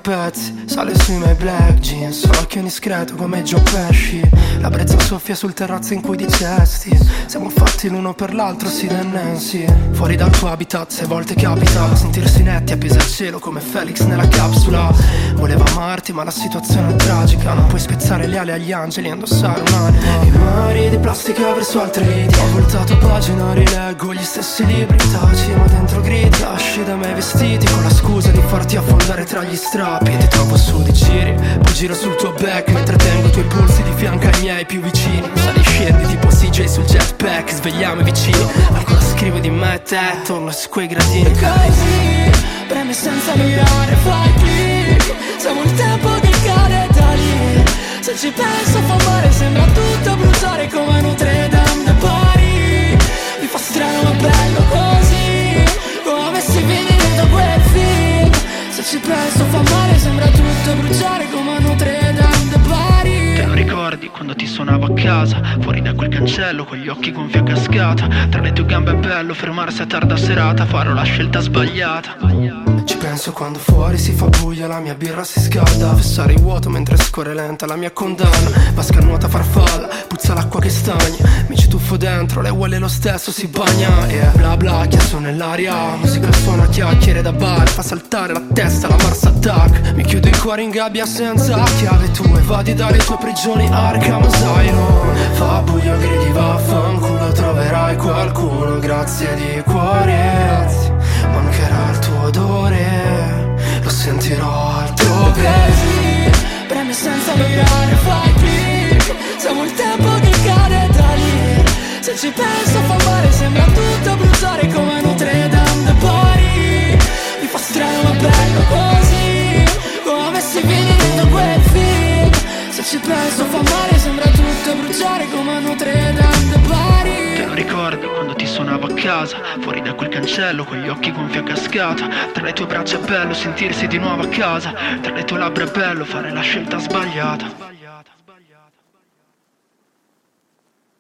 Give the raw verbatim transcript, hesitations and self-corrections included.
pezzi, sale sui miei black jeans, l'occhio indiscreto come Joe Pesci. La brezza soffia sul terrazzo in cui dicesti siamo fatti l'uno per l'altro, sì da Nancy. Fuori dal tuo habitat, sei volte capita sentirsi netti appesi al cielo come Felix nella capsula. Voleva amarti ma la situazione è tragica, non puoi spezzare le ali agli angeli e indossare un'anima. I mari di plastica verso altri liti, ho voltato pagina, rileggo gli stessi libri. Taci ma dentro gridi, lasci da me vestiti con la scusa di farti affondare tra gli strappi. Ti trovo su di giri, poi giro sul tuo back mentre tengo i tuoi polsi di fianco ai miei più vicini. Sali scendi tipo C J sul jetpack, svegliamo i vicini. Ancora scrivo di me e te, torno su quei gradini. E così, premi senza mirare, fai click. Siamo il tempo di cadere da lì. Se ci penso fa male, sembra tutto bruciare come Notre Dame de Paris. Mi fa strano ma bello così, come avessi finito quel film. Se ci penso fa male, sembra tutto bruciare come Notre Dame de Paris. Te lo ricordi quando ti suonavo a casa, fuori da quel cancello con gli occhi gonfi a cascata? Tra le tue gambe è bello fermarsi a tarda serata, farò la scelta sbagliata. Ci penso quando fuori si fa buio, la mia birra si scalda. Fessare il vuoto mentre scorre lenta la mia condanna. Vasca nuota farfalla, puzza l'acqua che stagna. Mi ci tuffo dentro, lei vuole lo stesso, si bagna. E yeah. Bla bla, chiasso nell'aria. Musica suona, chiacchiere da bar. Fa saltare la testa, la Mars Attack. Mi chiudo il cuore in gabbia senza chiave. Tu evadi dalle tue prigioni Arkham Asylum. Fa buio, gridi vaffanculo, troverai qualcuno. Grazie di cuore, mancherà il tuo odore, lo sentirò altrove. Così, premi senza mirare, fai click. Siamo il tempo che cade da lì. Se ci penso fa male, sembra tutto bruciare come Notre Dame de Paris. Mi fa strano ma bello così, come avessi finito quel film. Se ci penso fa male, sembra tutto bruciare come Notre Dame de Paris. Te lo ricordi quando ti suonavo a casa, fuori da quel cancello con gli occhi gonfi a cascata? Tra le tue braccia è bello sentirsi di nuovo a casa, tra le tue labbra è bello fare la scelta sbagliata.